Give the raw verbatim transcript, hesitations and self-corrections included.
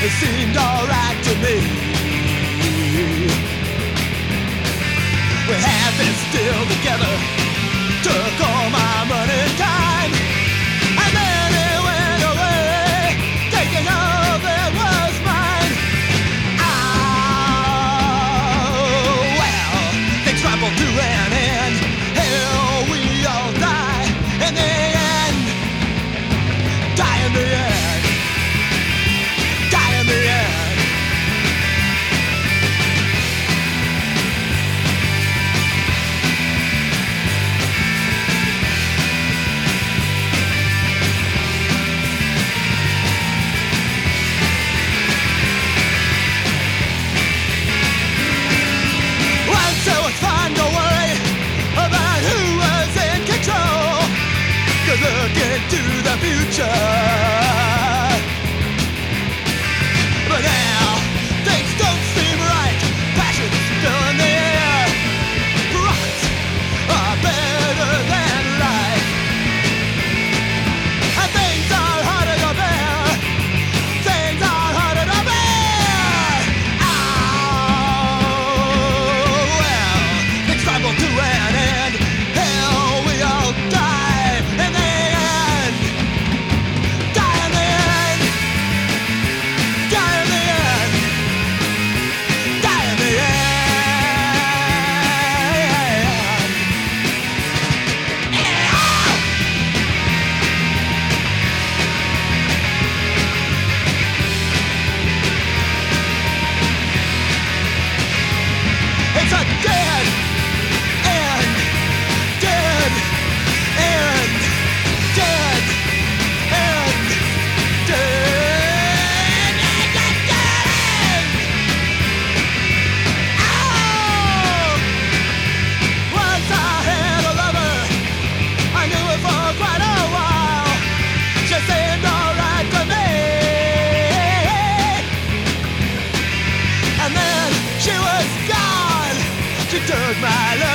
It seemed alright to me. We had been still together, took all my money and time, and then it went away, taking all that was mine. Oh, well, things crumble to an end. Hell, we all die in the end. Die in the end. Die in the end. Once it was fun to worry about who was in control, 'cause look into the future. But now things don't seem right. Passion's still in the air. Profits are better than life, and things are harder to bear. Things are harder to bear. Oh, well, things crumble to an end. Hell, we all die in the end. Die in the end. Die in the end. Die in the end. It's a dead end. Dead end. Dead end. Dead end. Oh! Once I had a lover, I knew her for quite a while. She seemed alright to me, and then she was gone. She took my love